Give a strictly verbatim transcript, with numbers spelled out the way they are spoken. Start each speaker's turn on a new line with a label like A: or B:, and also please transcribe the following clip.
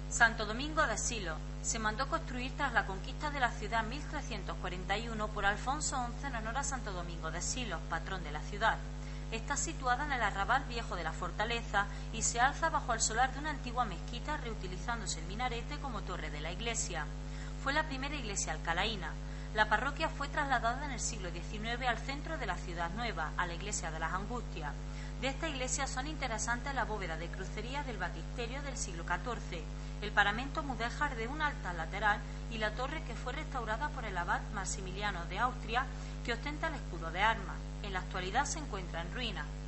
A: Santo Domingo de Silos se mandó construir tras la conquista de la ciudad en mil trescientos cuarenta y uno por Alfonso once en honor a Santo Domingo de Silos, patrón de la ciudad. Está situada en el arrabal viejo de la fortaleza y se alza bajo el solar de una antigua mezquita, reutilizándose el minarete como torre de la iglesia. Fue la primera iglesia alcalaína. La parroquia fue trasladada en el siglo diecinueve al centro de la ciudad nueva, a la iglesia de las Angustias. De esta iglesia son interesantes la bóveda de crucería del baptisterio del siglo catorce, el paramento mudéjar de un altar lateral y la torre que fue restaurada por el abad Maximiliano de Austria, que ostenta el escudo de armas. En la actualidad se encuentra en ruinas.